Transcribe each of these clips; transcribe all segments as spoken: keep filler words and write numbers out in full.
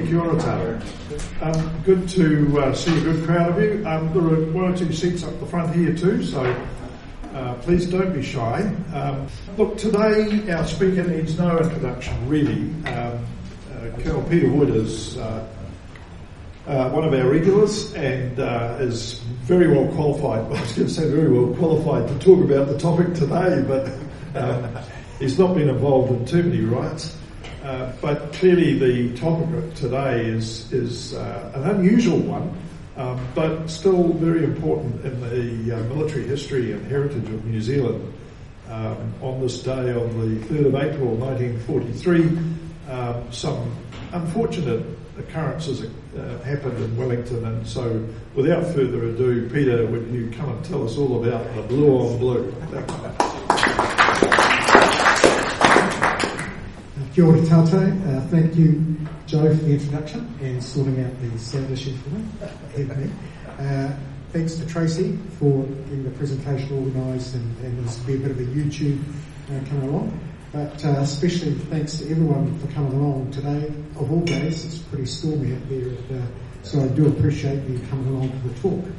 kia ora tātou. Um, good to uh, see a good crowd of you. Um, there are one or two seats up the front here too, so uh, please don't be shy. Um, look, today our speaker needs no introduction, really. Um, uh, Colonel Peter Wood is uh, uh, one of our regulars and uh, is very well qualified, I was going to say very well qualified to talk about the topic today, but um, he's not been involved in too many riots. Uh, but clearly the topic of today is is uh, an unusual one, um, but still very important in the uh, military history and heritage of New Zealand. Um, on this day, on the third of April nineteen forty-three, um, some unfortunate occurrences uh, happened in Wellington, and so without further ado, Peter, would you come and tell us all about the blue on blue? Kia ora tātou. Uh, thank you, Joe, for the introduction and sorting out the sound issue for me. Ahead of me. Uh, thanks to Tracy for getting the presentation organised, and, and there's be a bit of a YouTube uh, coming along. But uh, especially thanks to everyone for coming along today. Of all days, it's pretty stormy out there, and, uh, so I do appreciate you coming along to the talk.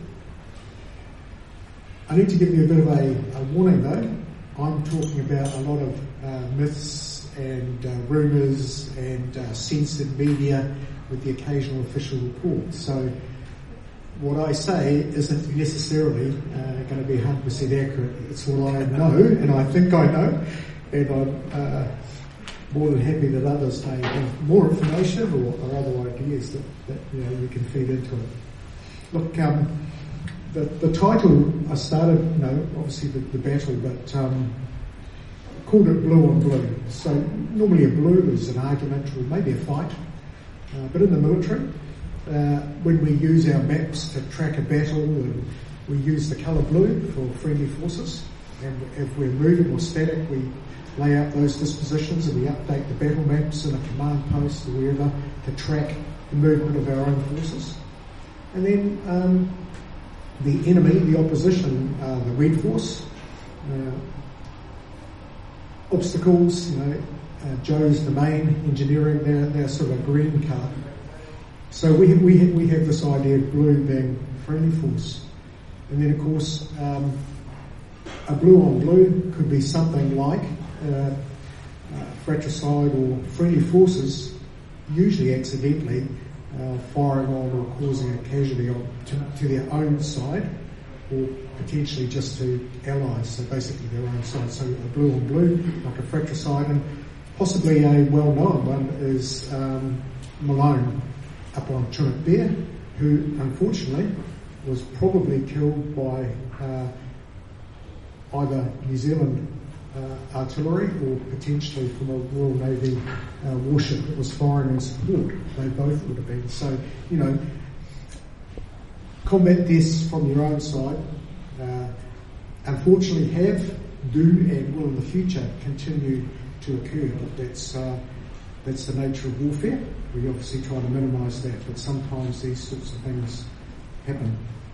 I need to give you a bit of a, a warning though. I'm talking about a lot of uh, myths and uh, rumours and uh, censored media with the occasional official report. So what I say isn't necessarily uh, going to be one hundred percent accurate. It's what I know, and I think I know, and I'm uh, more than happy that others may have more information or, or other ideas that, that you know you can feed into it. Look, um, the, the title I started, you know, obviously the, the battle, but um, called it blue on blue. So normally a blue is an argument or maybe a fight, uh, but in the military, uh, when we use our maps to track a battle, and we use the colour blue for friendly forces, and if we're moving or static, we lay out those dispositions and we update the battle maps in a command post or wherever to track the movement of our own forces. And then um, the enemy, the opposition, uh, the red force, uh, obstacles, you know, uh, Joe's the main engineering, they're, they're sort of a green card. So we have, we have, we have this idea of blue being friendly force. And then of course, um, a blue on blue could be something like uh, uh, fratricide or friendly forces, usually accidentally, uh, firing on or causing a casualty on to, to their own side, or potentially just to allies, so basically their own side. So a blue on blue, like a fratricide, and possibly a well-known one is um, Malone up on Chinook Bear, who unfortunately was probably killed by uh, either New Zealand uh, artillery or potentially from a Royal Navy uh, warship that was firing in support. They both would have been. So, you know, combat deaths from your own side, uh, unfortunately have, do and will in the future continue to occur. That's uh, that's the nature of warfare. We obviously try to minimise that, but sometimes these sorts of things happen.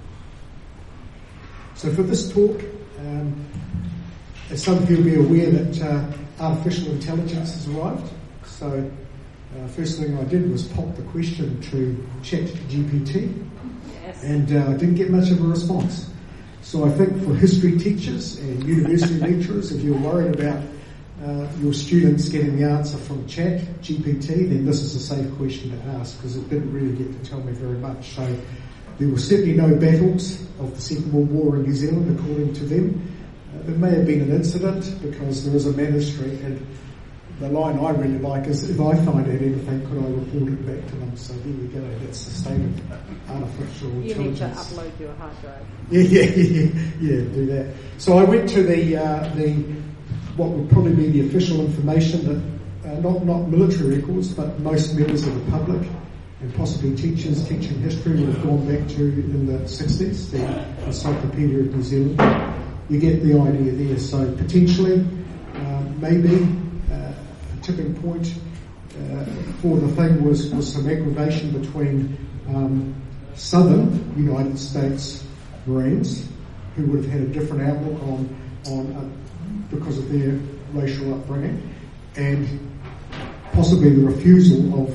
So for this talk, um, as some of you will be aware that uh, artificial intelligence has arrived. So uh, first thing I did was pop the question to Chat G P T. And I uh, didn't get much of a response. So I think for history teachers and university lecturers, if you're worried about uh, your students getting the answer from Chat G P T, then this is a safe question to ask, because it didn't really get to tell me very much. So there were certainly no battles of the Second World War in New Zealand, according to them. Uh, there may have been an incident, because there is a manuscript, and the line I really like is, if I find out anything, could I report it back to them? So there you go, that's the state of artificial you intelligence. You need to upload your hard drive. Yeah, yeah, yeah, yeah, do that. So I went to the, uh, the what would probably be the official information that, uh, not, not military records, but most members of the public and possibly teachers teaching history would have gone back to in the sixties, the Encyclopedia of New Zealand. You get the idea there. So potentially, uh, maybe, tipping point uh, for the thing was, was some aggravation between um, southern United States Marines, who would have had a different outlook on, on uh, because of their racial upbringing, and possibly the refusal of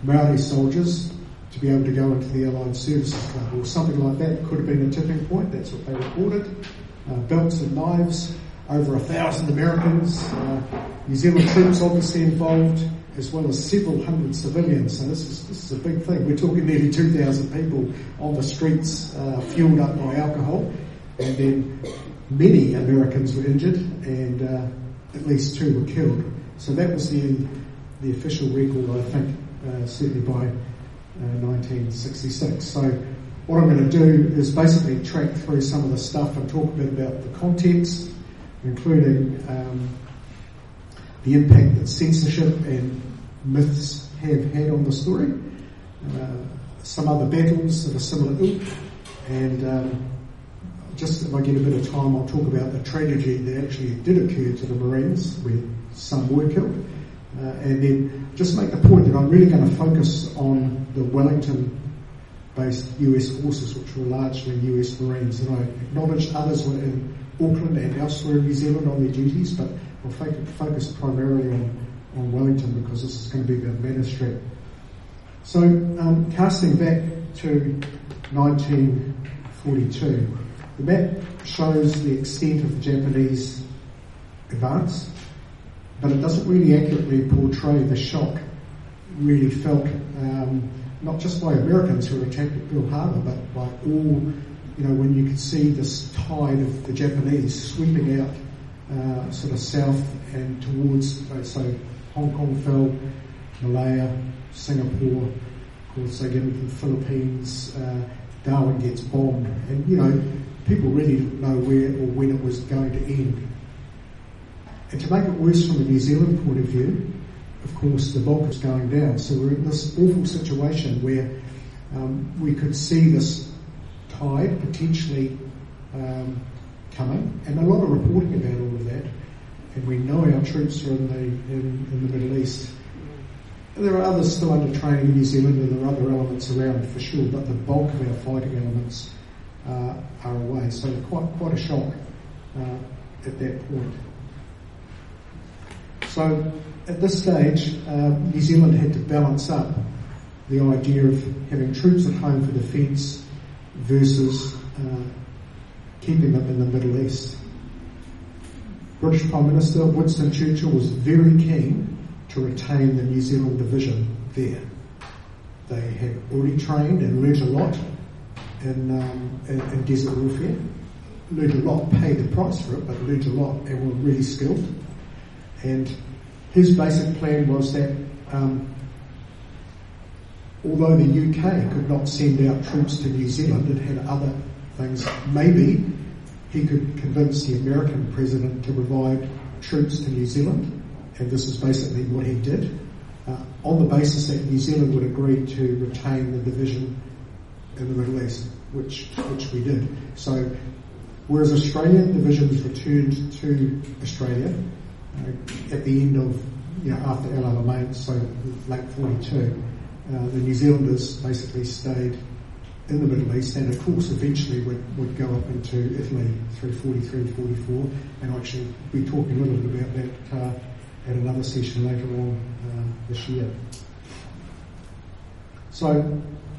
Maori soldiers to be able to go into the Allied Services Club or something like that. Could have been a tipping point, that's what they reported. Uh, belts and knives, over a thousand Americans, uh, New Zealand troops obviously involved, as well as several hundred civilians. So this is this is a big thing. We're talking nearly two thousand people on the streets, uh, fueled up by alcohol, and then many Americans were injured, and uh, at least two were killed. So that was the the official record, I think, uh, certainly by uh, nineteen sixty-six. So what I'm going to do is basically track through some of the stuff and talk a bit about the context, including um, the impact that censorship and myths have had on the story, uh, some other battles of a similar ilk, and um, just if I get a bit of time, I'll talk about the tragedy that actually did occur to the Marines, where some were killed, uh, and then just make the point that I'm really going to focus on the Wellington-based U S forces, which were largely U S Marines, and I acknowledged others were in Auckland and elsewhere in New Zealand on their duties, but I'll focus primarily on, on Wellington because this is going to be the main strip. So, um, casting back to nineteen forty-two, the map shows the extent of the Japanese advance, but it doesn't really accurately portray the shock really felt, um, not just by Americans who were attacked at Pearl Harbor, but by all. You know, when you could see this tide of the Japanese sweeping out uh, sort of south and towards, uh, so Hong Kong fell, Malaya, Singapore, of course they get into the Philippines, uh, Darwin gets bombed, and you know, people really didn't know where or when it was going to end. And to make it worse from a New Zealand point of view, of course the bulk was going down, so we're in this awful situation where um, we could see this tide potentially um, coming, and a lot of reporting about all of that, and we know our troops are in the in, in the Middle East. There are others still under training in New Zealand, and there are other elements around for sure, but the bulk of our fighting elements uh, are away, so quite quite a shock uh, at that point. So at this stage, uh, New Zealand had to balance up the idea of having troops at home for defence versus uh, keeping them in the Middle East. British Prime Minister Winston Churchill was very keen to retain the New Zealand division there. They had already trained and learnt a lot in, um, in, in desert warfare, learnt a lot, paid the price for it, but learnt a lot and were really skilled. And his basic plan was that um, although the U K could not send out troops to New Zealand, it had other things. Maybe he could convince the American president to provide troops to New Zealand, and this is basically what he did, uh, on the basis that New Zealand would agree to retain the division in the Middle East, which which we did. So, whereas Australian division was returned to Australia uh, at the end of, you know, after El Alamein, so late forty-two. Uh, the New Zealanders basically stayed in the Middle East, and of course eventually would, would go up into Italy through forty-three, forty-four, and I'll actually be talking a little bit about that uh, at another session later on uh, this year. So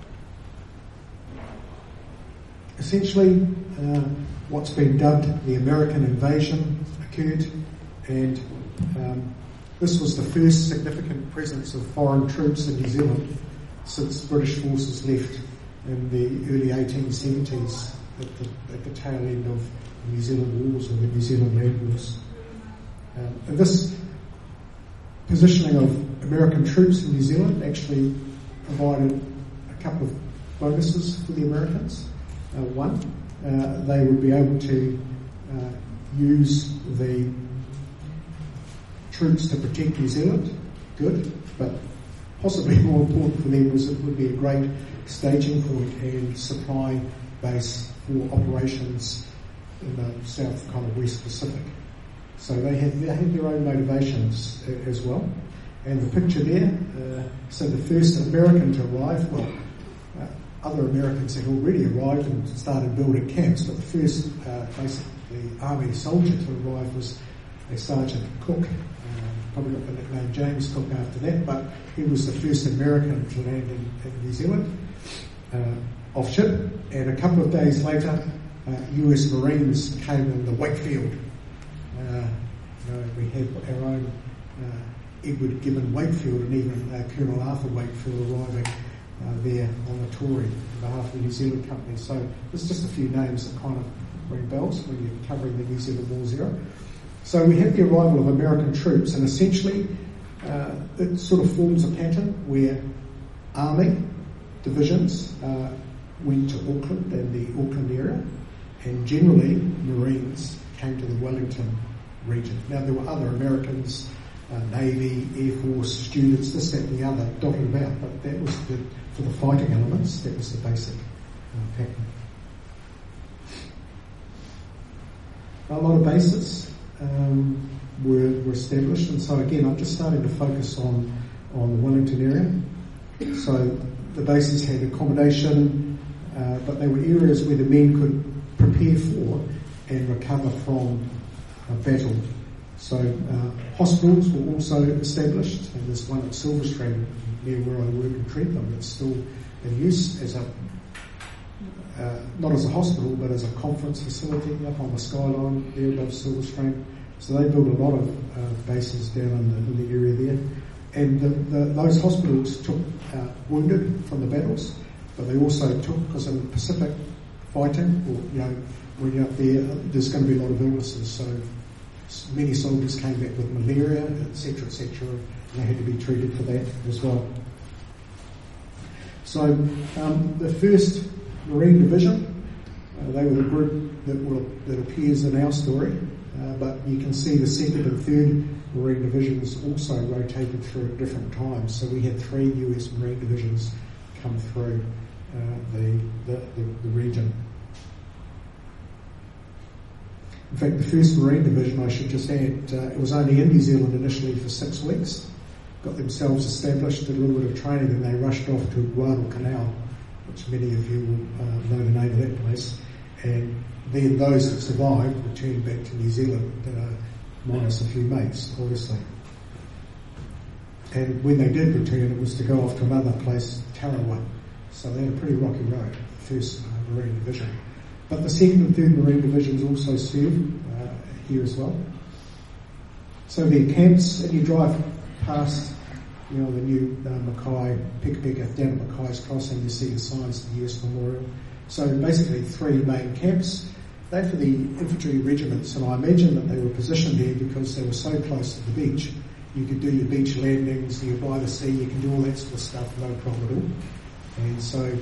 essentially uh, what's been dubbed the American invasion occurred, and um, this was the first significant presence of foreign troops in New Zealand since British forces left in the early eighteen seventies at the, at the tail end of the New Zealand Wars or the New Zealand Land Wars. Um, and this positioning of American troops in New Zealand actually provided a couple of bonuses for the Americans. Uh, one, uh, they would be able to uh, use the troops to protect New Zealand, good, but possibly more important for them was it would be a great staging point and supply base for operations in the South kind of West Pacific. So they had, they had their own motivations uh, as well. And the picture there, uh, so the first American to arrive, well, uh, other Americans had already arrived and started building camps, but the first uh, basically army soldier to arrive was a Sergeant Cook, uh, probably got the nickname James Cook after that, but he was the first American to land in, in New Zealand, uh, off ship, and a couple of days later, uh, U S Marines came in the Wakefield. Uh, you know, we had our own uh, Edward Gibbon Wakefield, and even uh, Colonel Arthur Wakefield arriving uh, there on the Tory on behalf of the New Zealand Company. So there's just a few names that kind of ring bells when you're covering the New Zealand War Zero. So we have the arrival of American troops, and essentially uh, it sort of forms a pattern where army divisions uh, went to Auckland and the Auckland area, and generally Marines came to the Wellington region. Now there were other Americans, uh, Navy, Air Force, students, this, that and the other, dotted about, but that was the, for the fighting elements, that was the basic uh, pattern. A lot of bases um, were, were established, and so again I'm just starting to focus on, on the Wellington area. So the bases had accommodation, uh, but they were areas where the men could prepare for and recover from a battle. So uh, hospitals were also established, and there's one at Silverstrand near where I work in Trentham that's still in use as a Uh, not as a hospital, but as a conference facility up on the skyline there above Silverstrand. So they built a lot of uh, bases down in the, in the area there. And the, the, those hospitals took uh, wounded from the battles, but they also took, because in the Pacific fighting, or, you know, when you're up there, there's going to be a lot of illnesses. So many soldiers came back with malaria, et cetera, et cetera, and they had to be treated for that as well. So um, the first Marine Division, uh, they were the group that will, that appears in our story, uh, but you can see the second and third Marine Divisions also rotated through at different times. So we had three U S Marine Divisions come through uh, the, the, the, the region. In fact, the first Marine Division, I should just add, uh, it was only in New Zealand initially for six weeks, got themselves established, did a little bit of training, and they rushed off to Guadalcanal, which many of you will uh, know the name of that place, and then those that survived returned back to New Zealand, uh, minus a few mates, obviously. And when they did return, it was to go off to another place, Tarawa. So they had a pretty rocky road, the first uh, Marine Division. But the second and third Marine Divisions also served uh, here as well. So their camps, and you drive past, you know, the new uh, Mackay, Pekapeka, down at Mackay's Crossing, you see the signs of the U S Memorial. So basically three main camps. They're for the infantry regiments, and I imagine that they were positioned there because they were so close to the beach. You could do your beach landings, you're by the sea, you can do all that sort of stuff, no problem at all. And so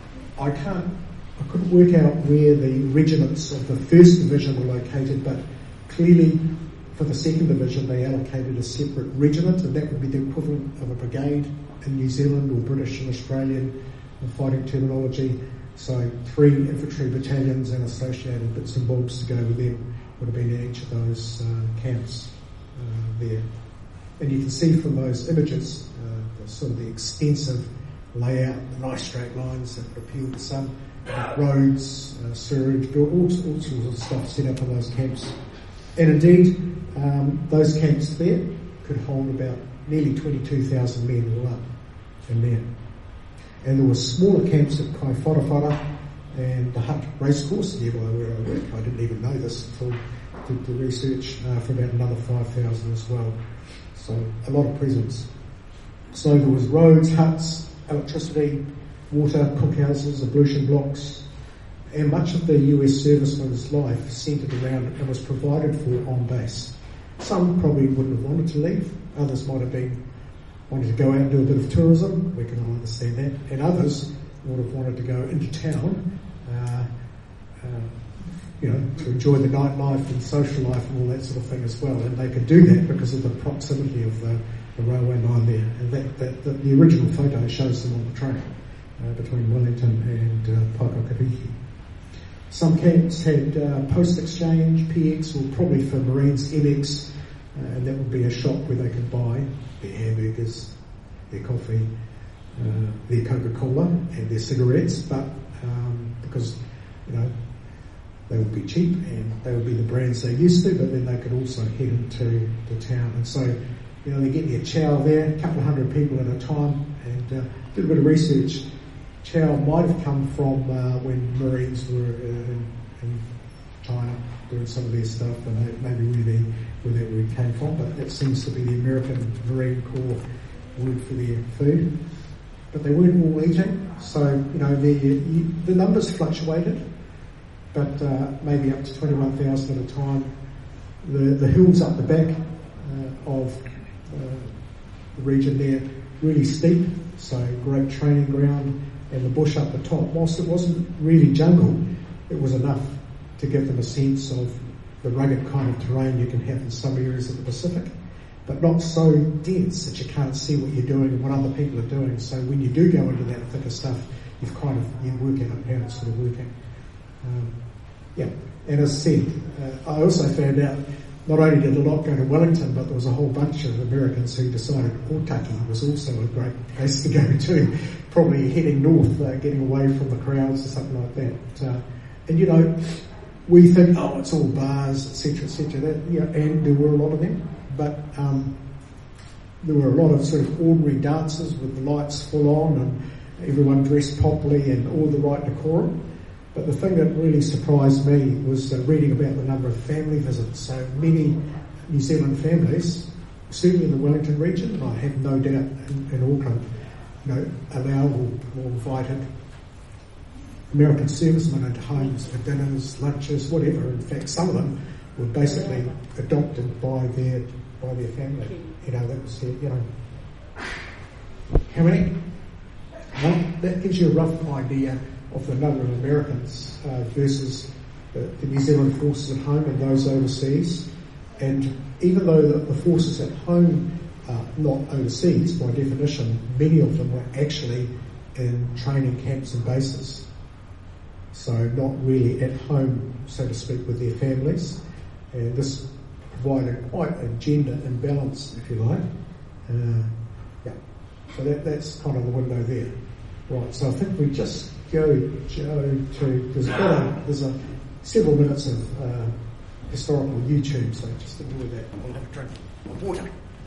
I can't, I couldn't work out where the regiments of the first division were located, but clearly for the second division they allocated a separate regiment, and that would be the equivalent of a brigade in New Zealand or British and Australian fighting terminology. So three infantry battalions and associated bits and bobs to go with them would have been in each of those uh, camps uh, there. And you can see from those images uh, the sort of the extensive layout, the nice straight lines that appeal to some, uh, roads, uh, sewage, all, all sorts of stuff set up in those camps. And indeed, um, those camps there could hold about nearly twenty-two thousand men all up in there. And there were smaller camps at Kaifwharewhara and the Hutt Racecourse nearby where I work. I didn't even know this until I did the research uh, for about another five thousand as well. So a lot of presence. So there was roads, huts, electricity, water, cookhouses, ablution blocks, and much of the U S serviceman's life centred around and was provided for on base. Some probably wouldn't have wanted to leave. Others might have been wanted to go out and do a bit of tourism. We can all understand that. And others would have wanted to go into town, uh, uh, you know, to enjoy the nightlife and social life and all that sort of thing as well. And they could do that because of the proximity of the, the railway line there. And that, that, that the original photo shows them on the train uh, between Wellington and uh, Paikakarihi. Some camps had uh, post exchange, P X, or probably for Marines, M X, uh, and that would be a shop where they could buy their hamburgers, their coffee, uh, their Coca-Cola and their cigarettes, but um, because, you know, they would be cheap and they would be the brands they're used to, but then they could also head into the town. And so You know, they're getting a chow there, a couple of hundred people at a time, and uh, did a bit of research. Chow might have come from uh, when Marines were uh, in, in China doing some of their stuff, and that maybe where, they, where that word came from, but that seems to be the American Marine Corps word for their food. But they weren't all eating, so, you know, the, the numbers fluctuated, but uh, maybe up to twenty-one thousand at a time. The, the hills up the back uh, of uh, the region there, really steep, so great training ground, and the bush up the top. Whilst it wasn't really jungle, it was enough to give them a sense of the rugged kind of terrain you can have in some areas of the Pacific, but not so dense that you can't see what you're doing and what other people are doing. So when you do go into that thicker stuff, you've kind of, you work out how it's sort of working. Um, yeah, and as I said, uh, I also found out not only did a lot go to Wellington, but there was a whole bunch of Americans who decided Otaki was also a great place to go to, probably heading north, uh, getting away from the crowds or something like that. Uh, and you know, we think, oh, it's all bars, et cetera, et cetera. That, yeah, and there were a lot of them, but um, there were a lot of sort of ordinary dances with the lights full on and everyone dressed properly and all the right decorum. But the thing that really surprised me was uh, reading about the number of family visits. So many New Zealand families, certainly in the Wellington region, and I have no doubt in, in Auckland, you know, allowed or, or invited American servicemen into homes for dinners, lunches, whatever. In fact, some of them were basically adopted by their by their family. You know, that was their, you know. How many? Well, that gives you a rough idea of the number of Americans uh, versus the, the New Zealand forces at home and those overseas. And even though the, the forces at home are not overseas, by definition, many of them were actually in training camps and bases. So not really at home, so to speak, with their families. And this provided quite a gender imbalance, if you like. Uh, yeah. So that, that's kind of the window there. Right, so I think we just go, Joe, to, there's, a, there's a, several minutes of uh, historical YouTube, so just ignore that. I'll have a drink of water.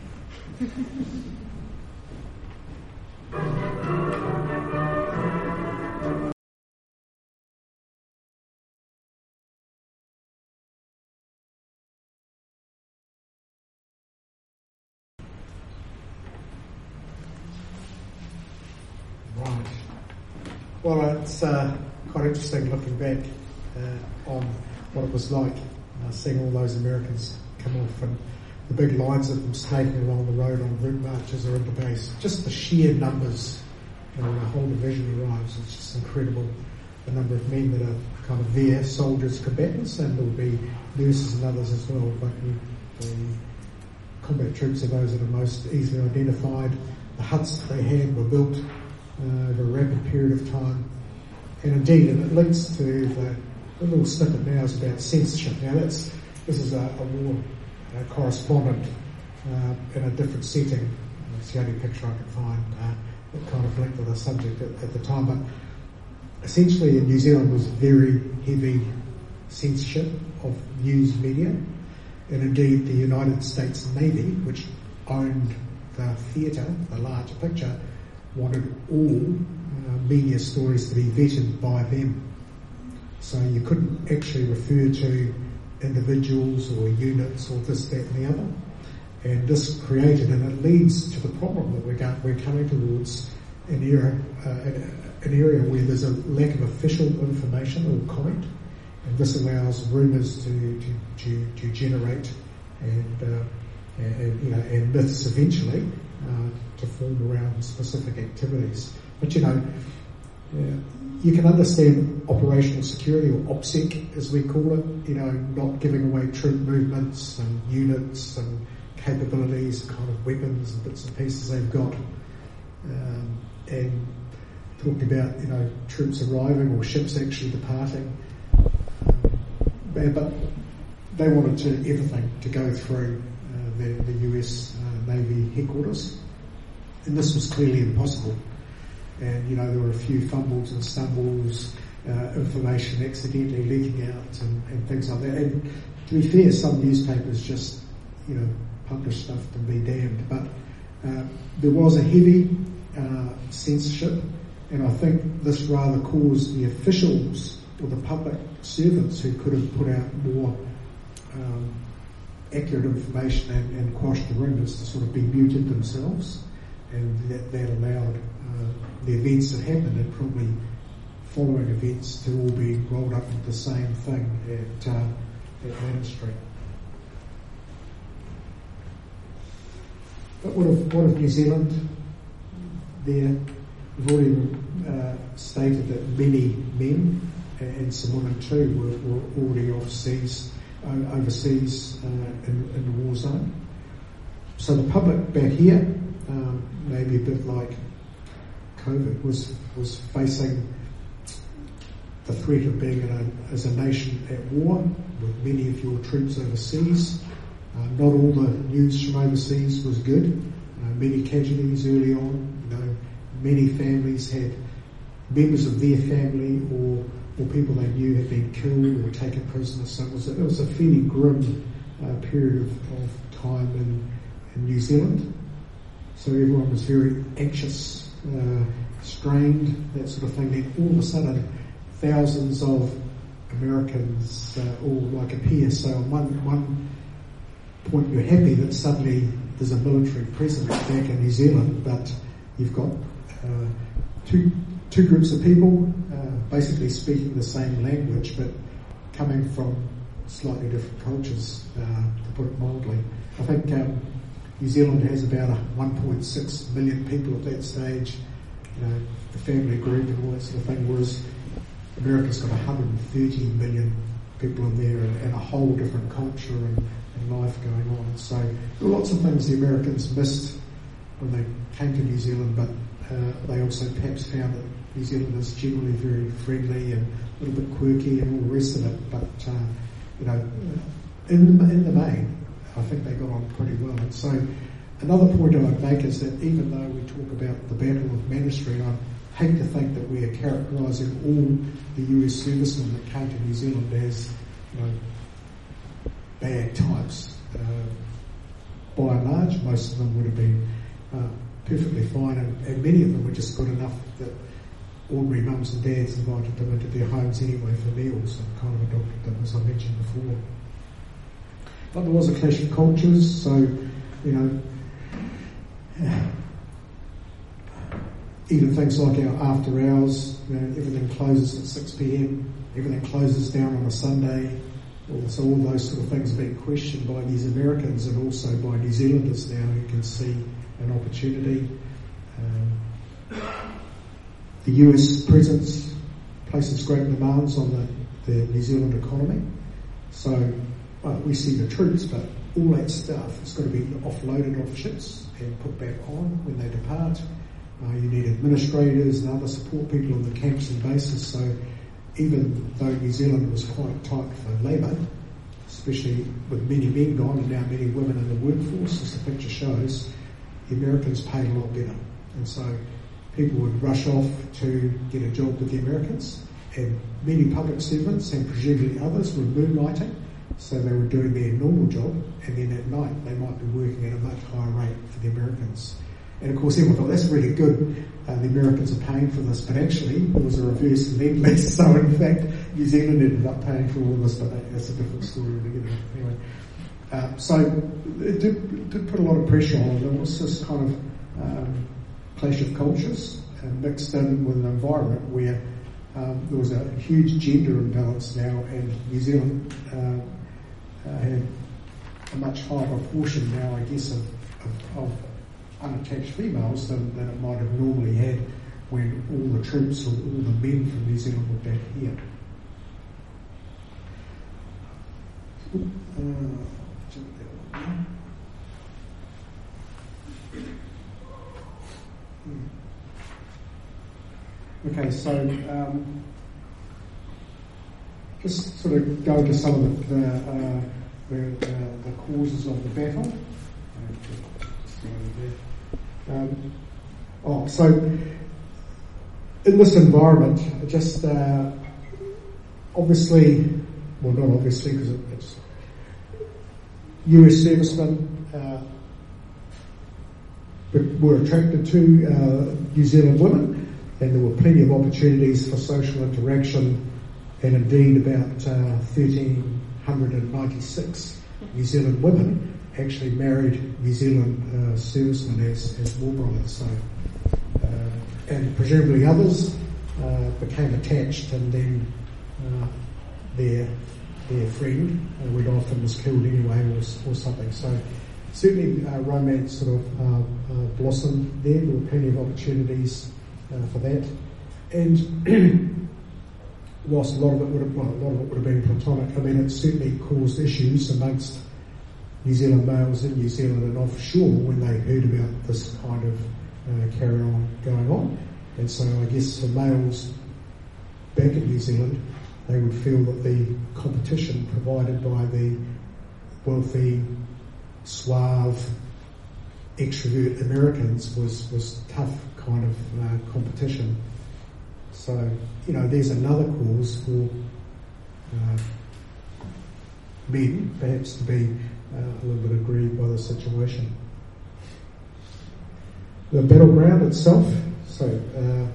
Right. Well, it's uh, quite interesting looking back uh, on what it was like, uh, seeing all those Americans come off and the big lines of them snaking along the road on route marches or into base. Just the sheer numbers, you know, when a whole division arrives, it's just incredible. The number of men that are kind of there, soldiers, combatants, and there will be nurses and others as well. But the, the combat troops are those that are most easily identified. The huts that they had were built Uh, over a rapid period of time. And indeed, and it links to the, the little snippet now is about censorship. Now that's, this is a, a war uh, correspondent uh, in a different setting. It's the only picture I could find uh, that kind of linked to the subject at, at the time. But essentially in New Zealand was very heavy censorship of news media. And indeed the United States Navy, which owned the theatre, the larger picture, wanted all uh, media stories to be vetted by them. So you couldn't actually refer to individuals or units or this, that and the other. And this created, and it leads to the problem that we're, going, we're coming towards an era, uh, an area where there's a lack of official information or comment, and this allows rumours to, to, to, to generate and, uh, and, you know, and myths eventually uh, to form around specific activities. But you know, uh, you can understand operational security, or OPSEC as we call it, you know, not giving away troop movements and units and capabilities, kind of weapons and bits and pieces they've got. Um, and talking about, you know, troops arriving or ships actually departing. Um, but they wanted to everything to go through uh, the, the U S uh, Navy headquarters. And this was clearly impossible. And, you know, there were a few fumbles and stumbles, uh, information accidentally leaking out and, and things like that. And to be fair, some newspapers just, you know, publish stuff to be damned. But uh, there was a heavy uh, censorship, and I think this rather caused the officials or the public servants who could have put out more um, accurate information and, and quashed the rumours to sort of be muted themselves, and that, that allowed uh, the events that happened and probably following events to all be rolled up into the same thing at, uh, at Manor Street. But what of, what of New Zealand? There, we've already uh, stated that many men and some women too were, were already overseas, uh, overseas uh, in, in the war zone. So the public back here, um, maybe a bit like COVID, was was facing the threat of being in a, as a nation at war with many of your troops overseas. Uh, not all the news from overseas was good. Uh, many casualties early on. You know, many families had members of their family or or people they knew had been killed or taken prisoner. So it was a, it was a fairly grim uh, period of, of time in, in New Zealand. So everyone was very anxious, uh, strained, that sort of thing. Then all of a sudden, thousands of Americans uh, all like appear. So on one, one point you're happy that suddenly there's a military presence back in New Zealand, but you've got uh, two two groups of people uh, basically speaking the same language but coming from slightly different cultures, uh, to put it mildly. I think um, New Zealand has about one point six million people at that stage, you know, the family group and all that sort of thing, whereas America's got one hundred thirty million people in there and, and a whole different culture and, and life going on. So there were lots of things the Americans missed when they came to New Zealand, but uh, they also perhaps found that New Zealanders generally very friendly and a little bit quirky and all the rest of it. But uh, you know, in the, in the main, I think they got on pretty well. And so another point I would make is that even though we talk about the Battle of Manor Street, I hate to think that we are characterising all the U S servicemen that came to New Zealand as, you know, bad types. Uh, by and large, most of them would have been uh, perfectly fine, and, and many of them were just good enough that ordinary mums and dads invited them into their homes anyway for meals and kind of adopted them, as I mentioned before. But there was a clash of cultures, so, you know, even things like our after hours, you know, everything closes at six p.m, everything closes down on a Sunday. So all those sort of things are being questioned by these Americans and also by New Zealanders now who can see an opportunity. Um, the U S presence places great demands on the, the New Zealand economy. So well, we see the troops, but all that stuff has got to be offloaded off ships and put back on when they depart. Uh, you need administrators and other support people on the camps and bases. So even though New Zealand was quite tight for labour, especially with many men gone and now many women in the workforce, as the picture shows, the Americans paid a lot better. And so people would rush off to get a job with the Americans, and many public servants and presumably others were moonlighting, so they were doing their normal job, and then at night they might be working at a much higher rate for the Americans. And of course everyone thought, that's really good, uh, the Americans are paying for this, but actually there was a reverse lend-lease, so in fact New Zealand ended up paying for all this, but that, that's a different story altogether. Anyway, uh, so it did, it did put a lot of pressure on. There was this kind of um, clash of cultures and mixed in with an environment where um, there was a huge gender imbalance now, and New Zealand uh, uh, had a much higher proportion now, I guess, of, of, of unattached females than, than it might have normally had when all the troops or all the men from New Zealand were back here. Uh, Okay, so um, just sort of go to some of the, uh, the, the, the causes of the battle. Um, oh, so in this environment, just uh, obviously, well, not obviously, because it, it's U S servicemen uh, were attracted to uh, New Zealand women, and there were plenty of opportunities for social interaction, and indeed about uh, thirteen ninety-six New Zealand women actually married New Zealand uh, servicemen as, as war brothers. So, uh, and presumably others uh, became attached, and then uh, their their friend uh, went off and was killed anyway, or, or something. So certainly uh, romance sort of uh, uh, blossomed there. There were plenty of opportunities uh, for that, and whilst a lot of it would have, well, a lot of it would have been platonic, I mean, it certainly caused issues amongst New Zealand males in New Zealand and offshore when they heard about this kind of uh, carry on going on. And so I guess for males back in New Zealand, they would feel that the competition provided by the wealthy, suave, extrovert Americans was, was tough kind of uh, competition. So, you know, there's another cause for uh, men perhaps to be uh, a little bit aggrieved by the situation. The battleground itself, so uh,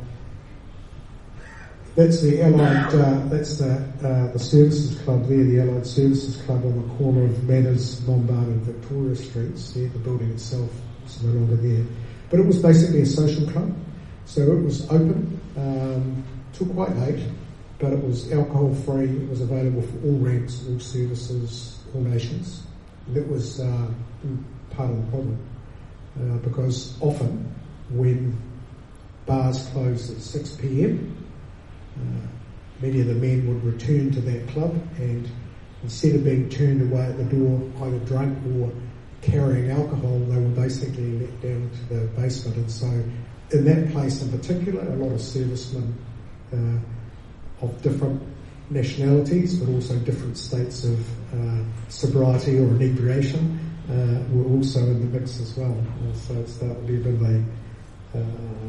that's the Allied, uh, that's the uh, the Services Club there, the Allied Services Club on the corner of Manners, Lombard and Victoria Streets. There, the building itself is no longer there. But it was basically a social club, so it was open um, till quite late, but it was alcohol free, it was available for all ranks, all services, all nations. That was uh, part of the problem, uh, because often when bars closed at six p.m, uh, many of the men would return to that club, and instead of being turned away at the door either drunk or carrying alcohol, they were basically let down to the basement. And so in that place in particular, a lot of servicemen uh, of different nationalities, but also different states of uh, sobriety or inebriation, uh, were also in the mix as well. Uh, so it started to be a bit of a uh,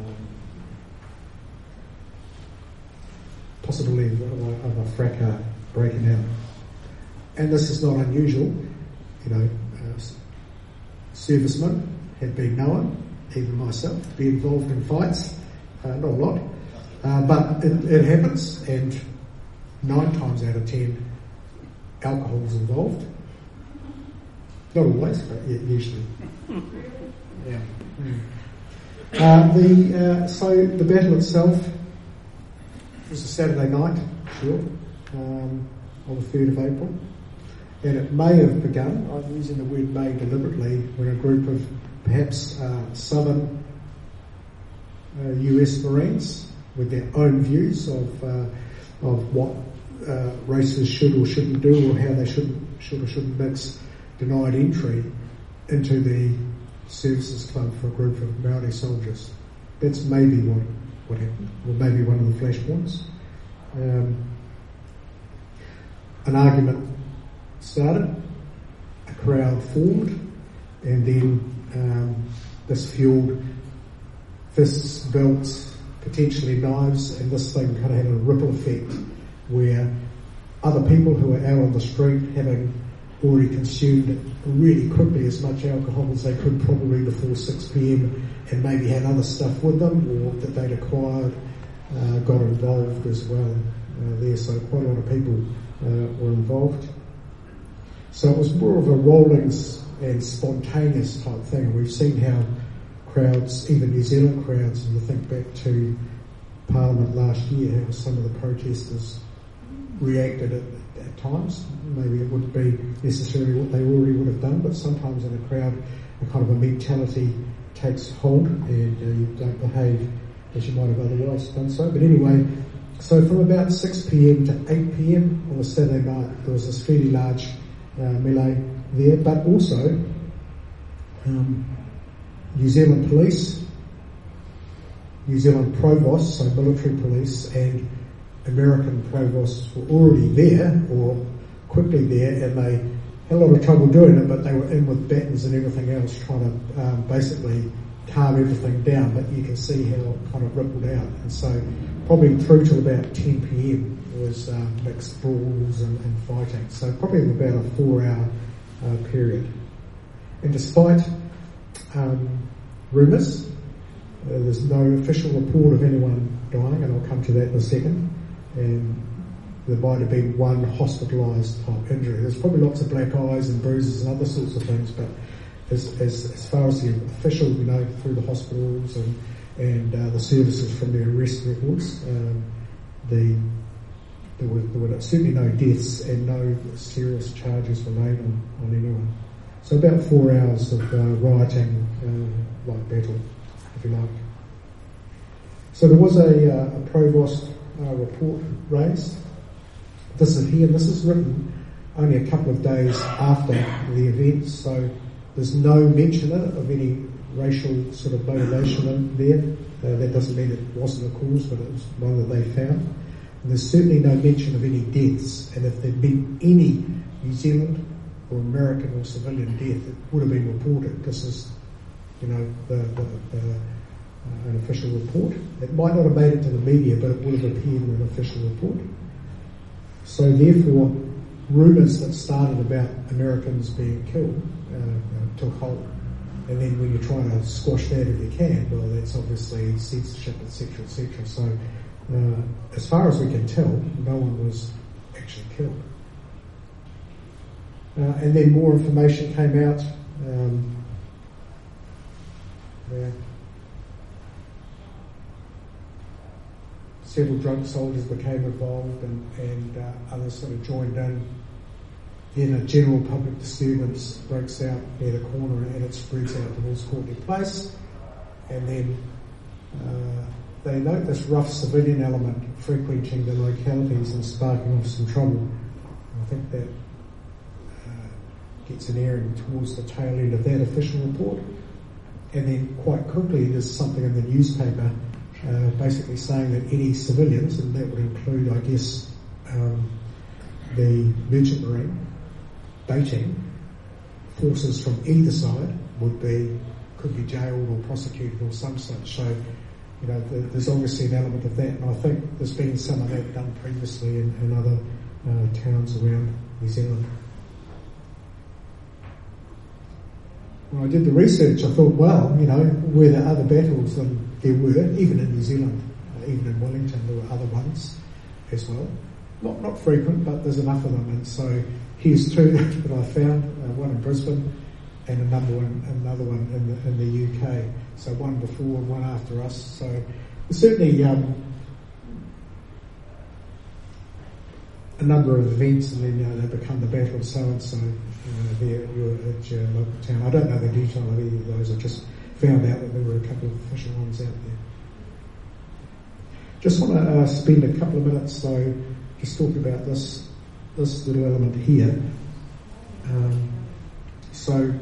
possibility of a, of a fracas breaking out. And this is not unusual. You know, uh, servicemen have been known, even myself, to be involved in fights. Uh, not a lot, uh, but it, it happens, and nine times out of ten, alcohol's involved. Not always, but usually. Yeah. Mm. Uh, the uh, so the battle itself was a Saturday night, sure, um, on the third of April, and it may have begun. I'm using the word "may" deliberately, when a group of perhaps uh, southern uh, U S Marines, with their own views of uh, of what uh, races should or shouldn't do, or how they should should or shouldn't mix, denied entry into the Services Club for a group of Maori soldiers. That's maybe what, what happened, or maybe one of the flashpoints. Um, an argument started, a crowd formed, and then um, this fueled fists, belts, potentially knives, and this thing kind of had a ripple effect where other people who were out on the street, having already consumed really quickly as much alcohol as they could probably before six p.m, and maybe had other stuff with them or that they'd acquired, uh, got involved as well uh, there. So quite a lot of people uh, were involved. So it was more of a rolling and spontaneous type thing. And we've seen how crowds, even New Zealand crowds, and you think back to Parliament last year, how some of the protesters reacted at, at times. Maybe it wouldn't be necessarily what they already would have done, but sometimes in a crowd a kind of a mentality takes hold, and uh, you don't behave as you might have otherwise done so. But anyway, so from about six p.m. to eight p.m. on a Saturday night, there was this fairly large uh, melee there, but also um, New Zealand police, New Zealand provosts, so military police, and American provosts were already there, or quickly there, and they had a lot of trouble doing it, but they were in with batons and everything else, trying to um, basically calm everything down. But you can see how it kind of rippled out, and so probably through to about ten p.m. was um, mixed brawls and, and fighting. So probably about a four-hour uh, period. And despite um, rumours, uh, there's no official report of anyone dying, and I'll come to that in a second. And there might have been one hospitalised type injury. There's probably lots of black eyes and bruises and other sorts of things, but as as, as far as the official, you know, through the hospitals and and uh, the services from their arrest records, um, the there were, there were certainly no deaths and no serious charges were laid on, on anyone. So about four hours of uh, rioting, uh, like battle, if you like. So there was a, uh, a Provost uh, report raised. This is here, this is written only a couple of days after the event, so there's no mention of any racial sort of motivation in there. Uh, that doesn't mean it wasn't a cause, but it was one that they found. And there's certainly no mention of any deaths, and if there'd been any New Zealand or American or civilian death, it would have been reported. This is, you know, the, the, the, uh, an official report. It might not have made it to the media, but it would have appeared in an official report. So therefore, rumours that started about Americans being killed uh, uh, took hold. And then when you try to squash that if you can, well, that's obviously censorship, et cetera, et cetera. So uh, as far as we can tell, no one was actually killed. Uh, and then more information came out. Um, yeah. Several drunk soldiers became involved, and, and uh, others sort of joined in. Then a general public disturbance breaks out near the corner and it spreads out towards Courtney Place. And then uh, they note this rough civilian element frequenting the localities and sparking off some trouble. I think that gets an airing towards the tail end of that official report. And then quite quickly there's something in the newspaper uh, basically saying that any civilians, and that would include, I guess, um, the Merchant Marine, baiting, forces from either side would be, could be jailed or prosecuted or some such. So, you know, the, there's obviously an element of that, and I think there's been some of that done previously in, in other uh, towns around New Zealand. When I did the research, I thought, well, you know, were there other battles? And there were, even in New Zealand, uh, even in Wellington, there were other ones as well. Not not frequent, but there's enough of them. And so here's two that I found, uh, one in Brisbane and another one, another one in the, in the U K. So one before and one after us. So certainly um, a number of events, and then you know, they become the Battle of so-and-so uh, there at your, at your local town. I don't know the detail of either of those. I just found out that there were a couple of official ones out there. Just want to uh, spend a couple of minutes, though, just talk about this this little element here. Um, so,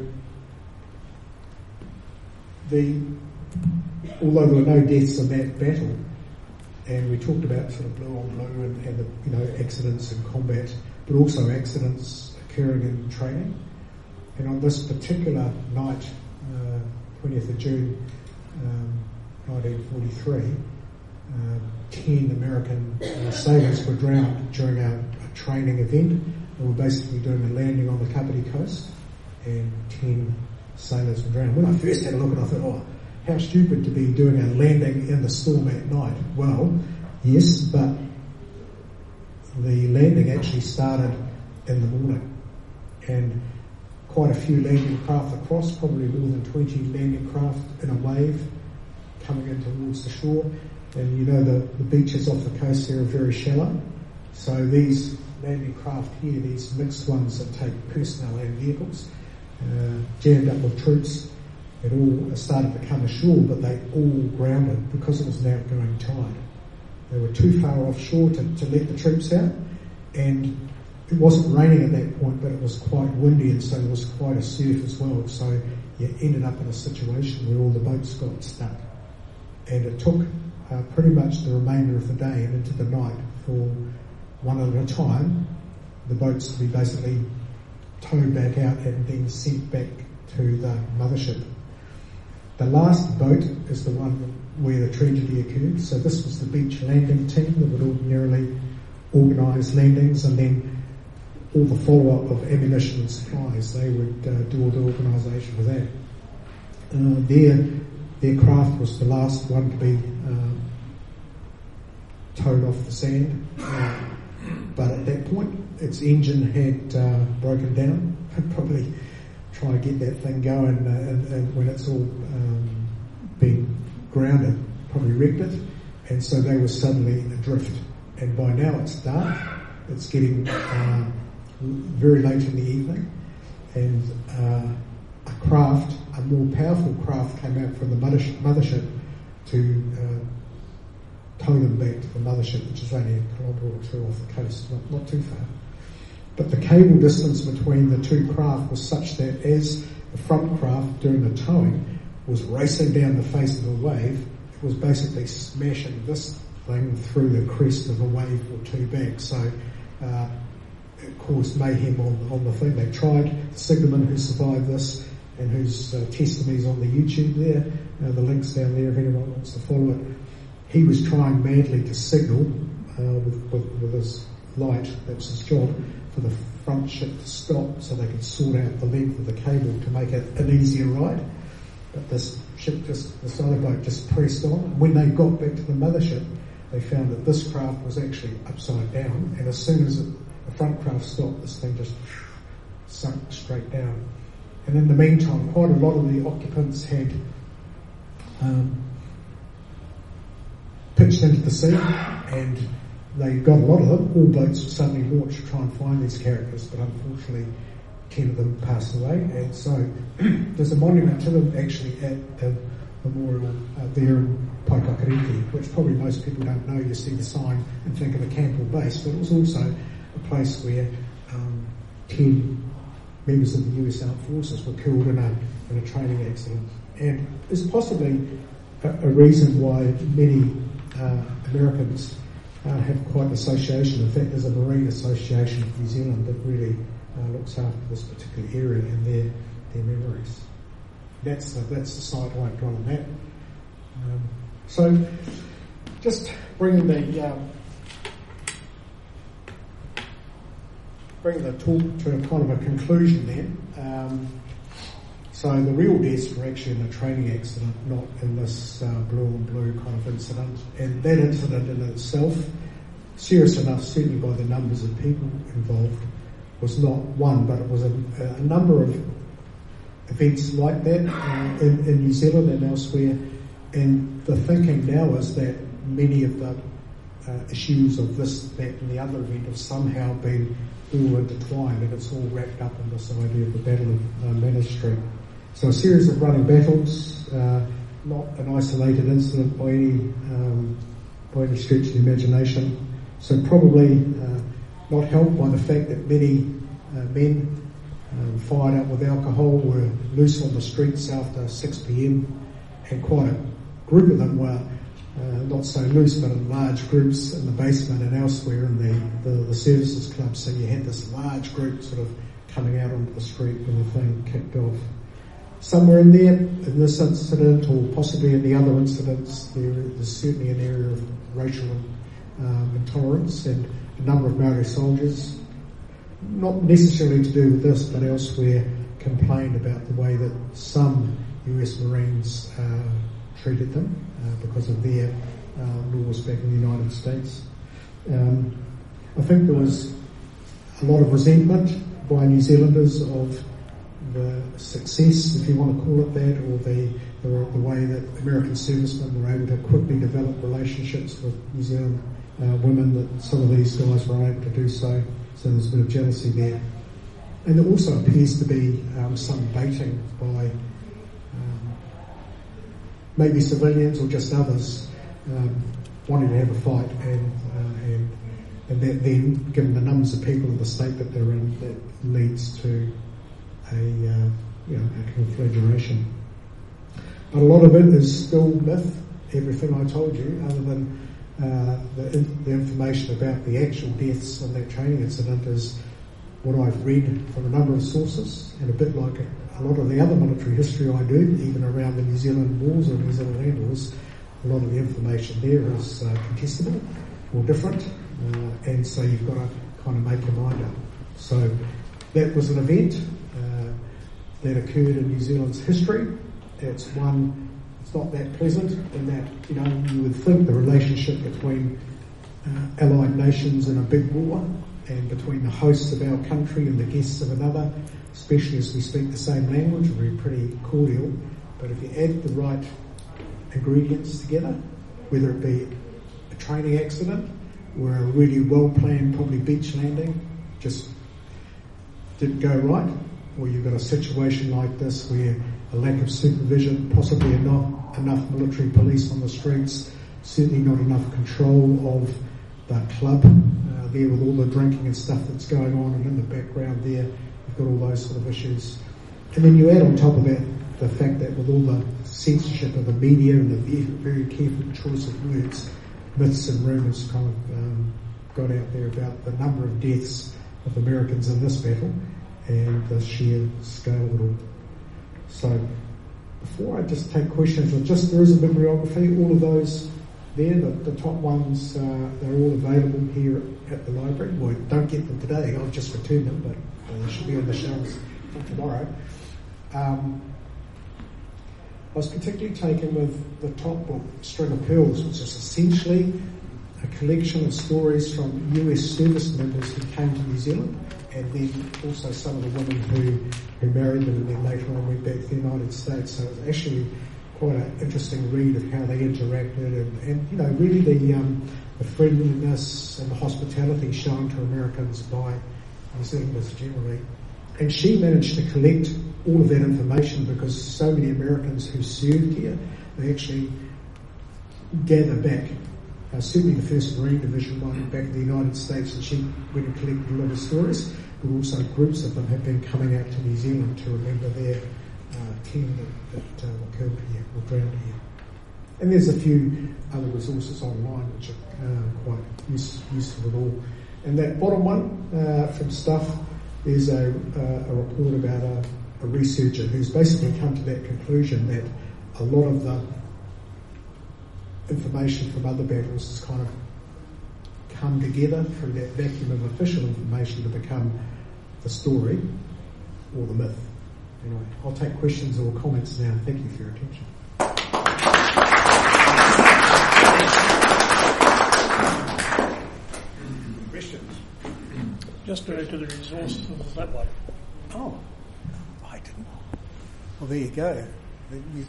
the although there were no deaths in that battle, and we talked about sort of blue on blue and, and the, you know, accidents in combat, but also accidents occurring in training. And on this particular night, uh, twentieth of June, um, nineteen forty-three, uh, ten American uh, sailors were drowned during a, a training event. They were basically doing a landing on the Kapiti coast, and ten sailors were drowned. When I first had a look at it, I thought, oh, how stupid to be doing a landing in the storm at night. Well, yes, but the landing actually started in the morning, and quite a few landing craft across, probably more than twenty landing craft in a wave coming in towards the shore. And you know the, the beaches off the coast there are very shallow, so these landing craft here, these mixed ones that take personnel and vehicles, uh, jammed up with troops, it all started to come ashore, but they all grounded because it was an outgoing tide. They were too far offshore to, to let the troops out, and it wasn't raining at that point, but it was quite windy, and so there was quite a surf as well. So you ended up in a situation where all the boats got stuck, and it took uh, pretty much the remainder of the day and into the night for one at a time the boats to be basically towed back out and then sent back to the mothership. The last boat is the one where the tragedy occurred. So this was the beach landing team that would ordinarily organise landings, and then all the follow-up of ammunition and supplies. They would uh, do all the organisation for that. Uh, their, their craft was the last one to be um, towed off the sand. Uh, but at that point, its engine had uh, broken down. I'd probably try and get that thing going, uh, and, and when it's all um, been grounded, probably wrecked it. And so they were suddenly adrift. And by now it's dark. It's getting uh, very late in the evening, and uh, a craft, a more powerful craft, came out from the mothership, mothership to uh, tow them back to the mothership, which is only a kilometre or two off the coast, not, not too far. But the cable distance between the two craft was such that as the front craft doing the towing was racing down the face of the wave, it was basically smashing this thing through the crest of a wave or two back. So uh, it caused mayhem on, on the thing. They tried, the signalman who survived this and whose uh, testimony's on the YouTube there, uh, the link's down there if anyone wants to follow it, he was trying madly to signal uh, with, with, with his light, that was his job, for the front ship to stop so they could sort out the length of the cable to make it an easier ride. But this ship just, this other boat just pressed on. When they got back to the mothership, they found that this craft was actually upside down, and as soon as it, the front craft stopped, this thing just sunk straight down. And in the meantime, quite a lot of the occupants had um, pitched into the sea, and they got a lot of them. All boats were suddenly launched to try and find these characters, but unfortunately ten of them passed away. And so there's a monument to them actually at the memorial uh, there in Paikakariki, which probably most people don't know. You see the sign and think of a Campbell base, but it was also a place where um, ten members of the U S Armed Forces were killed in a, in a training accident. And there's possibly a, a reason why many uh, Americans uh, have quite an association. In fact, there's a Marine Association of New Zealand that really uh, looks after this particular area and their, their memories. That's the, that's the site. I won't dwell on that. Um, so, just bringing the um, bringing the talk to a kind of a conclusion then. Um, so the real deaths were actually in a training accident, not in this uh, blue and blue kind of incident. And that incident in itself, serious enough, certainly by the numbers of people involved, was not one, but it was a, a number of events like that uh, in, in New Zealand and elsewhere. And the thinking now is that many of the uh, issues of this, that and the other event have somehow been all intertwined, and it's all wrapped up in this idea of the Battle of uh, Manus Street. So a series of running battles, uh, not an isolated incident by any, um, by any stretch of the imagination. So probably uh, not helped by the fact that many uh, men Um, fired up with alcohol, were loose on the streets after six p.m, and quite a group of them were uh, not so loose, but in large groups in the basement and elsewhere in the, the, the services club. So you had this large group sort of coming out onto the street when the thing kicked off. Somewhere in there, in this incident, or possibly in the other incidents, there is certainly an area of racial um, intolerance, and a number of Maori soldiers, not necessarily to do with this, but elsewhere, complained about the way that some U S Marines uh, treated them uh, because of their uh, laws back in the United States. Um, I think there was a lot of resentment by New Zealanders of the success, if you want to call it that, or the, the, the way that American servicemen were able to quickly develop relationships with New Zealand uh, women, that some of these guys were able to do so. So there's a bit of jealousy there. And there also appears to be um, some baiting by um, maybe civilians or just others um, wanting to have a fight, and, uh, and, and that then, given the numbers of people in the state that they're in, that leads to a, uh, you know, a conflagration. But a lot of it is still myth, everything I told you, other than Uh, the, the information about the actual deaths in that training incident is what I've read from a number of sources, and a bit like a, a lot of the other military history I do, even around the New Zealand wars or New Zealand land wars, a lot of the information there is uh, contestable or different, uh, and so you've got to kind of make your mind up. So that was an event uh, that occurred in New Zealand's history. It's one, it's not that pleasant in that, you know, you would think the relationship between uh, allied nations in a big war and between the hosts of our country and the guests of another, especially as we speak the same language, would be pretty cordial. But if you add the right ingredients together, whether it be a training accident or a really well-planned, probably beach landing, just didn't go right, or you've got a situation like this where a lack of supervision, possibly enough, enough military police on the streets, certainly not enough control of the club uh, there with all the drinking and stuff that's going on, and in the background there you've got all those sort of issues. And then you add on top of that the fact that with all the censorship of the media and the very careful choice of words, myths and rumours kind of um, got out there about the number of deaths of Americans in this battle and the sheer scale of it all. So before I just take questions, or just there is a bibliography, all of those there, the, the top ones, uh, they're all available here at the library. Well, don't get them today, I've just returned them, but uh, they should be on the shelves for tomorrow. Um, I was particularly taken with the top book, String of Pearls, which is essentially a collection of stories from U S service members who came to New Zealand, and then also some of the women who, who married them and then later on went back to the United States. So it's actually quite an interesting read of how they interacted and, and you know, really the, um, the friendliness and the hospitality shown to Americans by New Zealanders generally. And she managed to collect all of that information because so many Americans who served here, they actually gather back. Uh, certainly the first Marine Division went back in the United States, and she went and collected a lot of stories, but also groups of them have been coming out to New Zealand to remember their uh, team that, that uh, were killed here or drowned here. And there's a few other resources online which are uh, quite use, useful at all. And that bottom one uh, from Stuff is a, uh, a report about a, a researcher who's basically come to that conclusion that a lot of the information from other battles has kind of come together through that vacuum of official information to become the story or the myth. Anyway, I'll take questions or comments now. Thank you for your attention. Questions? Just go to the resources of that one. Oh, I didn't. Well, there you go. You,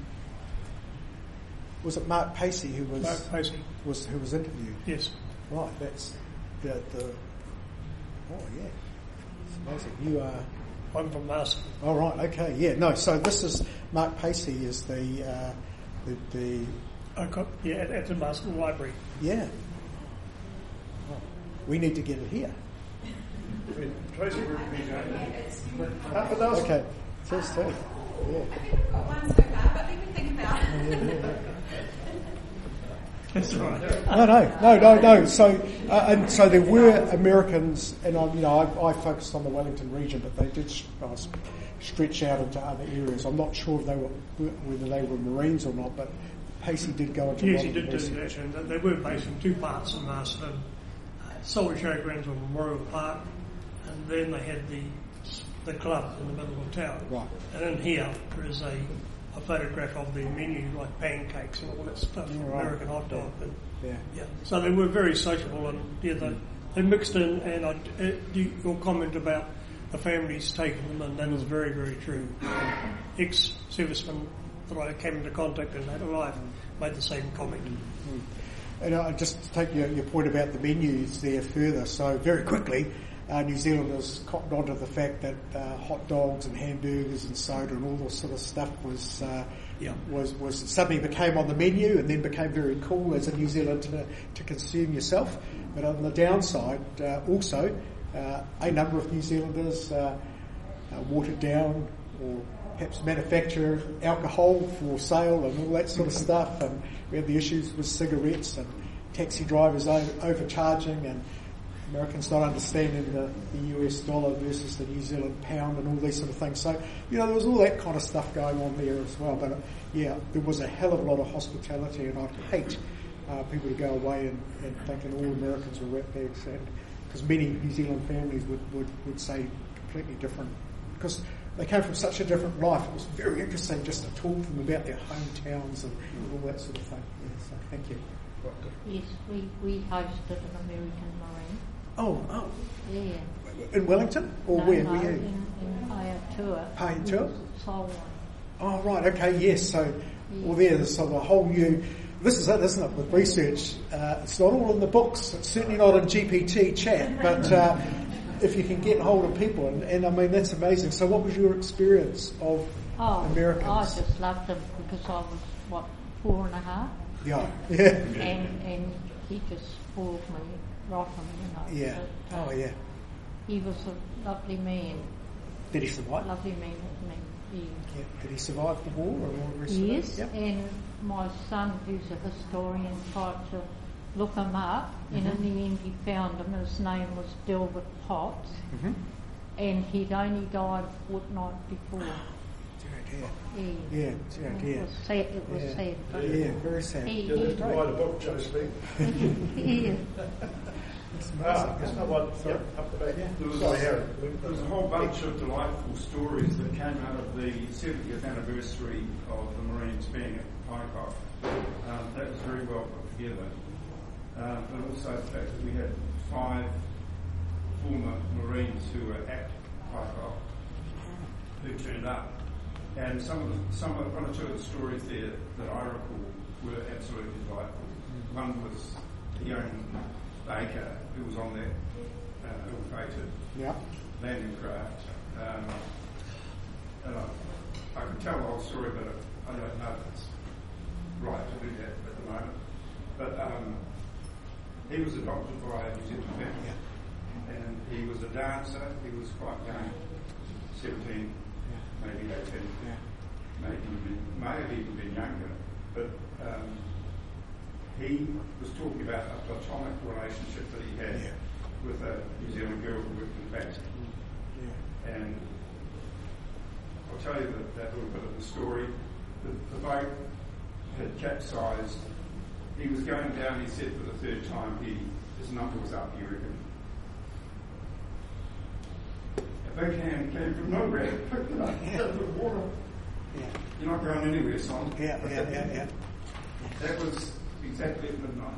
was it Mark Pacey who was Mark Pacey was who was interviewed? Yes. Right. That's the. the oh yeah. It's amazing. You are. I'm from Marsden. Oh right. Okay. Yeah. No. So this is Mark Pacey is the uh, the, the I got, yeah, at, at the Marsden Library. Yeah. Well, we need to get it here. Tracy, half a dozen. Okay. First two. Yeah. Got one so far, but let me think about it. That's right. No, no, no, no, no. So, uh, and so there were Americans, and I, you know, I, I focused on the Wellington region, but they did uh, stretch out into other areas. I'm not sure if they were whether they were Marines or not, but Pacey did go into. Yes, he did do that, and they were based in two parts of Marsden. Uh, Solway Showgrounds or Memorial Park, and then they had the the club in the middle of town. Right. And in here there is a, a photograph of the menu, like pancakes and all that stuff, Yeah, right. American hot dog. And, Yeah. yeah. So they were very sociable, and yeah, they, they mixed in. And I, uh, your comment about the families taking them, and that is very, very true. Ex-servicemen that I came into contact in later life made the same comment. Mm. And uh, just to take your, your point about the menus there further, so very quickly, uh, New Zealanders cottoned on to the fact that uh, hot dogs and hamburgers and soda and all this sort of stuff was uh, yeah. was was suddenly became on the menu and then became very cool as a New Zealander to, to consume yourself. But on the downside, uh, also, uh, a number of New Zealanders uh, uh, watered down or perhaps manufacture alcohol for sale and all that sort of stuff. And we had the issues with cigarettes and taxi drivers over, overcharging and Americans not understanding the, the U S dollar versus the New Zealand pound and all these sort of things. So, you know, there was all that kind of stuff going on there as well. But, uh, yeah, there was a hell of a lot of hospitality, and I'd hate uh, people to go away and, and thinking all Americans were ratbags. And because many New Zealand families would, would, would say completely different, because they came from such a different life. It was very interesting just to talk to them about their hometowns and all that sort of thing. Yeah, so thank you. Yes, we, we hosted an American Marine. Oh, oh. Yeah. In Wellington? Or no, where no, were you? in, in Payatua. Payatua? Solway. Oh, right, okay, yes. So, Yeah. well, there's sort of a whole new... This is it, isn't it, with research? Uh, it's not all in the books. It's certainly not in G P T chat, but uh, if you can get hold of people, and, and I mean, that's amazing. So what was your experience of Oh, Americans? I just loved him because I was, what, four and a half? Yeah, yeah. And, and he just spoiled me rotten, you know. Yeah. But, uh, Oh, yeah. He was a lovely man. Did he survive? Lovely man, man. Yeah. Yeah. Did he survive the war or all the rest of it? Yes, Yep. and my son, who's a historian, tried to look him up, and Mm-hmm. in the end he found him. His name was Delbert Potts, Mm-hmm. and he'd only died a fortnight before. Dear, Yeah, dear. Yeah, dear, it dear. was sad. It was Yeah. sad. But Yeah, very sad. he, You have to he, write a book, Joe Speak. yeah. It's Ah, amazing. there's no one. Yep, up the back. There was, Sorry, Harry. there was a whole bunch of delightful stories that came out of the seventieth anniversary of the Marines being at Paikof. Um, that was very well put together. Um, and also the fact that we had five former Marines who were at Paikof who turned up. And some of the, some of, one or two of the stories there that I recall were absolutely delightful. One was a young baker who was on that uh, ill-fated Yeah. landing craft. Um, and I, I could tell the whole story, but I don't know if it's right to do that at the moment. But um, he was adopted by a New Zealand family, and he was a dancer. He was quite young, seventeen, maybe eighteen, Yeah. maybe even, may have even been younger. But um, he was talking about a platonic relationship that he had Yeah. with a New Zealand girl who worked in the bank. Yeah. And I'll tell you that, that little bit of the story. The, the boat had capsized. He was going down, he said, for the third time. He, his number was up, you reckon. A big hand came from nowhere, picked it up, Yeah. out of the water. Yeah. You're not going anywhere, son. Yeah, yeah, yeah, yeah. That was exactly at midnight.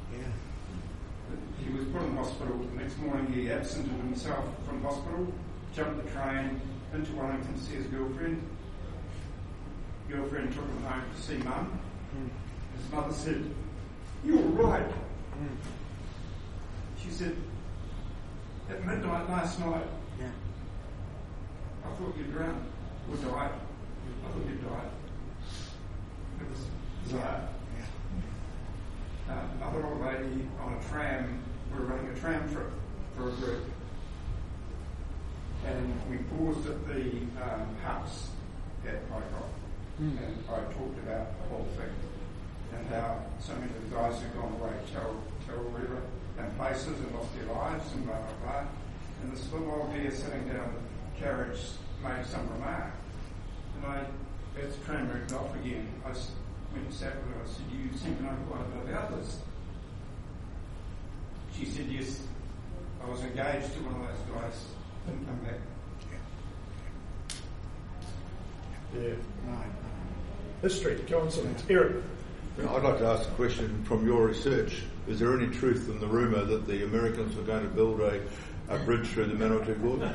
Yeah. He was put in hospital. The next morning he absented himself from hospital, jumped the train into Wellington to see his girlfriend. Girlfriend took him home to see mum. Mm. His mother said, "You were right." Mm. She said, "At midnight last night, Yeah. I thought you'd drowned or died. I thought you'd died." It was bizarre. Yeah. Uh, another old lady on a tram, we were running a tram trip for a group, and we paused at the um, house at Paikof, Mm. and I talked about the whole thing and how so many of the guys who've gone away tell, tell river and places and lost their lives and blah, blah, blah. And this little old dear sitting down the carriage made some remark, and I, as the tram moved off again, I s- went and sat with her. I said, "You seem to know quite a bit about this." She said, "Yes, I was engaged to one of those guys, didn't come back." Yeah. Right. History, coincidence. Eric. I'd like to ask a question from your research. Is there any truth in the rumour that the Americans were going to build a, a bridge through the Manawatu Gorge?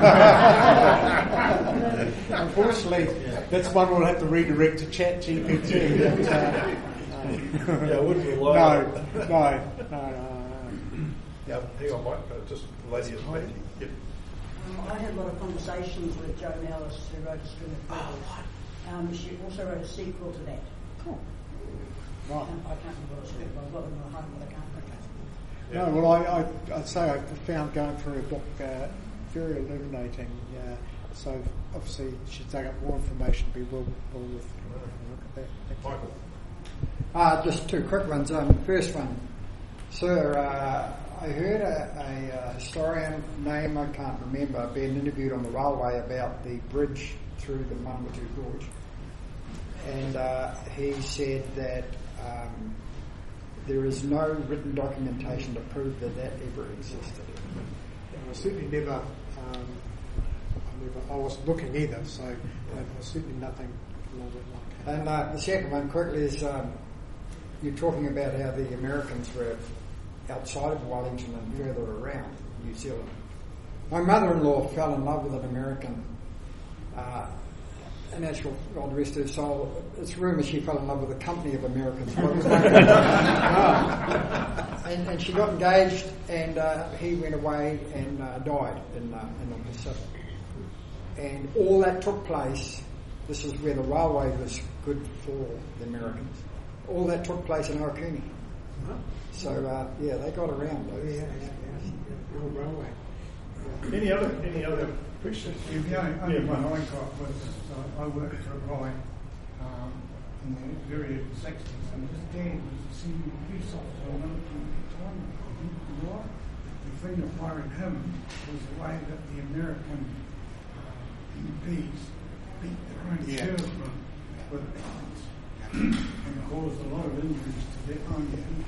Unfortunately, that's one we'll have to redirect to Chat G P T. But, uh, Yeah, I wouldn't no, rely no, on no, no, no, no. Yeah, hang on, Mike. Uh, just the lady at the back. Yep. Um, I had a lot of conversations with Joan Ellis, who wrote a string of novels. Um, she also wrote a sequel to that. Cool. Right. Um, I can't remember what it's called. I've got them at home, but I can't remember. No, well, I, I, I'd say I found going through a book uh, very illuminating. Uh, so obviously, she dug up more information. Be well, well worth having a look at that. Thank you. Michael. Uh, just two quick ones. Um, first one, sir, uh, I heard a, a historian name I can't remember being interviewed on the railway about the bridge through the Manawatu Gorge, and uh, he said that um, there is no written documentation to prove that that ever existed. I was certainly never, um, I, never, I wasn't looking either, so uh, there was certainly nothing along that line. And uh, the second one quickly is um, you're talking about how the Americans were outside of Wellington and further around New Zealand. My mother-in-law fell in love with an American, uh, and as for all the rest of her soul, it's rumoured she fell in love with a company of Americans. and, and she got engaged, and uh, he went away and uh, died in, uh, in the Pacific. And all that took place, this is where the railway was good for the Americans, all that took place in Aokuni. So, uh, yeah, they got around those. Yeah, yeah, yeah. Real railway. Any other any other questions? The only, only Yeah, one I got was uh, I worked for a guy um, in the very early sixties, and his dad was a senior police officer in military at the time. Right? The thing that worried him was the way that the American uh, M Ps beat their own Yeah. servicemen with guns and caused a lot of injuries to their own people.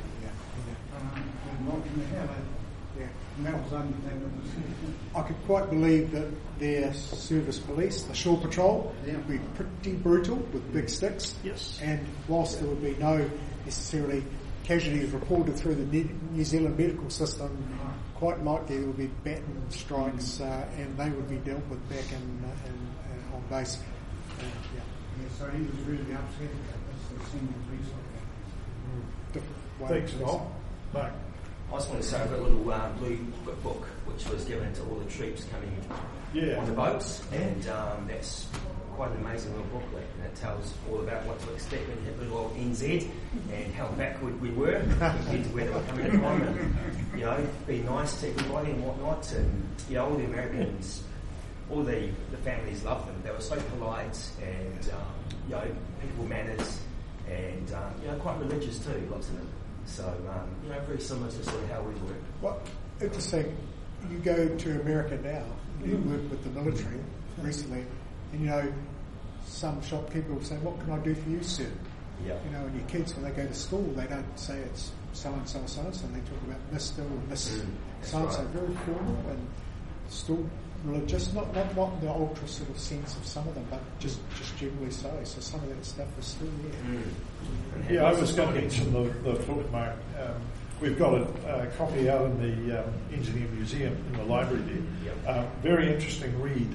Um, and knocking the hell out of them. Yeah. And that was undertaken with the city. I could quite believe that their service police, the Shore Patrol, Yeah. would be pretty brutal with big sticks. Yes. And whilst there would be no necessarily casualties reported through the New Zealand medical system, quite likely there would be baton strikes, uh, and they would be dealt with back in, uh, in, uh, on base. Uh, yeah. Yeah, so he was really upset about this, the senior police officer. Different way Thanks, of- Noel. Mark. I just want to say I've got a little uh, blue book which was given to all the troops coming Yeah. on the boats, and um, that's quite an amazing little booklet, and it tells all about what to expect when you hit little old N Z and how backward we were compared to where they were coming from, and you know, be nice to everybody and whatnot, and you know, all the Americans, all the, the families loved them. They were so polite and um, you know, people manners, and um, you know, quite religious too, lots of them. So, um, you know, very similar to sort of how we work. Well, interesting. You go to America now, you work with the military recently, and you know, some shopkeeper will say, "What can I do for you, sir?" Yeah. You know, and your kids, when they go to school, they don't say it's so-and-so, so-and-so, they talk about Mister or Miss Mm, so-and-so, right. very formal and still religious, not, not not in the ultra sort of sense of some of them, but just, just generally so. So some of that stuff is still there. Mm. Yeah, I was going to mention the, the book, Mark. Um, we've got a, a copy out in the um, Engineer Museum in the library there. Yep. Uh, very interesting read,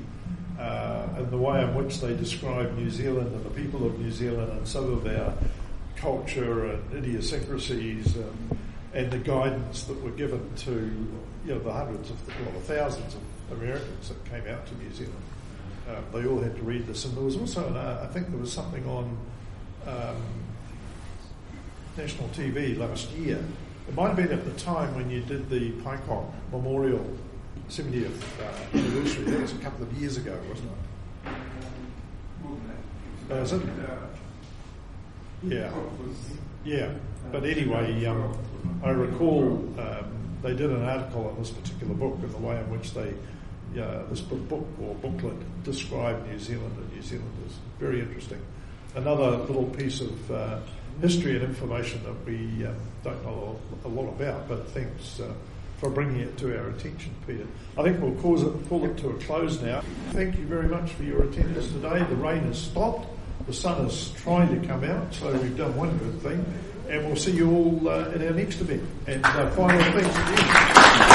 uh, and the way in which they describe New Zealand and the people of New Zealand and some of our culture and idiosyncrasies, um, and the guidance that were given to you know the hundreds of well, the thousands of Americans that came out to New Zealand. Um, they all had to read this, and there was also, an, uh, I think there was something on um, national T V last year. It might have been at the time when you did the Paikok Memorial seventieth uh, anniversary. That was a couple of years ago, wasn't it? Uh, is it? Yeah. Yeah. But anyway, um, I recall um, they did an article on this particular book and the way in which they, uh, this book, book or booklet described New Zealand and New Zealanders. Very interesting. Another little piece of uh, history and information that we um, don't know a lot about, but thanks uh, for bringing it to our attention, Peter. I think we'll cause it, pull it to a close now. Thank you very much for your attendance today. The rain has stopped. The sun is trying to come out, so we've done one good thing. And we'll see you all uh, at our next event. And uh, final thanks again.